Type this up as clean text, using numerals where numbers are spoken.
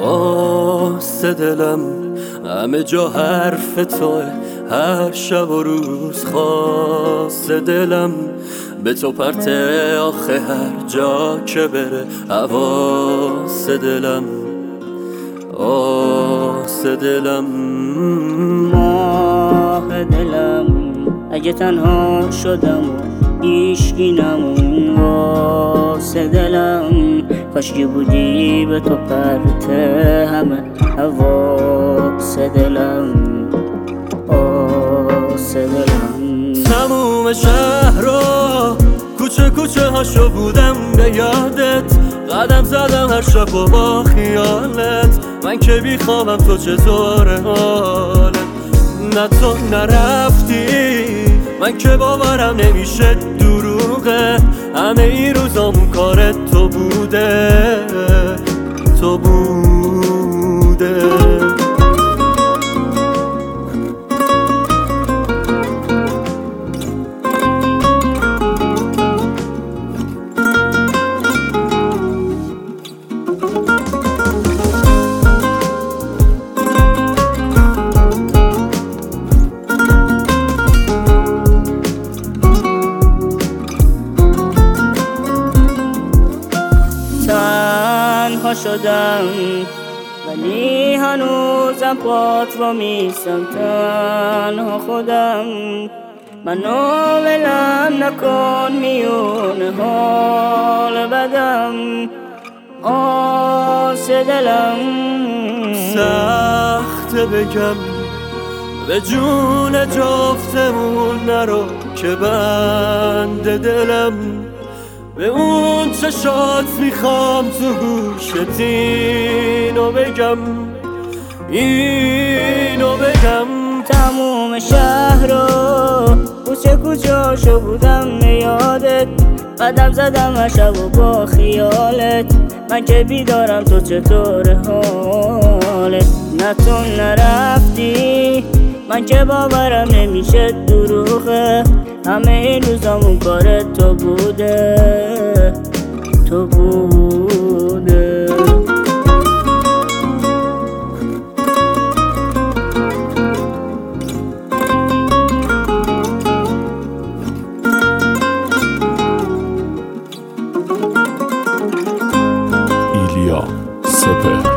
قاصد دلم همه جا حرف توه، هر شب و روز خاص دلم به تو پرته آخه هر جا که بره حواس دلم آس دلم ماه دلم اگه تنها شدم و هیچکی نمون واسه دلم کاشکی بودی به تو پرته همه حواس دلم آس دلم تموم شهر رو کوچه کوچه هاشو بودم به یادت قدم زدم هر شب و با خیالت من که بیخوابم تو چطور حالت نه تو نرفتی من که باورم نمیشه دروغه همه این روزامون کارت تو بوده تو بوده تنها شدم ولی هنوزم پات و میستم تنها خودم منو ولم نکن میون حال بدم آس دلم سخته بگم به جون جفتمون نرو که بند دلم به اون چشات میخوام تو گوشت اینو بگم اینو بگم تموم شهر رو کوچه کوچه‌شو بودم به یادت قدم زدم هر شب و با خیالت من که بیدارم تو چطور حالت نه تو نرفتی من که باورم نمیشه دروغه همه این روزامون کارت تو بوده تو بوده ایلیا سپهر